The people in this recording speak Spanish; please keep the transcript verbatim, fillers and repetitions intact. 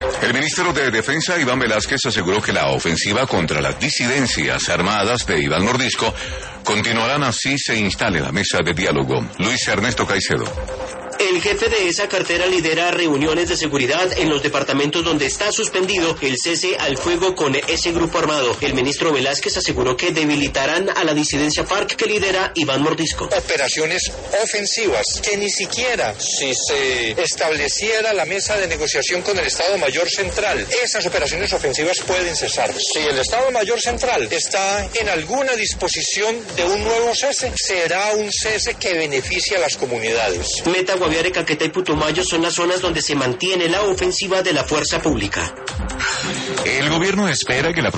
El ministro de Defensa, Iván Velásquez, aseguró que la ofensiva contra las disidencias armadas de Iván Mordisco continuarán así se instale la mesa de diálogo. Luis Ernesto Caicedo. El jefe de esa cartera lidera reuniones de seguridad en los departamentos donde está suspendido el cese al fuego con ese grupo armado. El ministro Velásquez aseguró que debilitarán a la disidencia FARC que lidera Iván Mordisco. Operaciones ofensivas que ni siquiera si se estableciera la mesa de negociación con el Estado Mayor Central, esas operaciones ofensivas pueden cesar. Si el Estado Mayor Central está en alguna disposición de un nuevo cese, será un cese que beneficie a las comunidades. Meta, Guaviare, Caquetá y Putumayo son las zonas donde se mantiene la ofensiva de la fuerza pública. El gobierno espera que la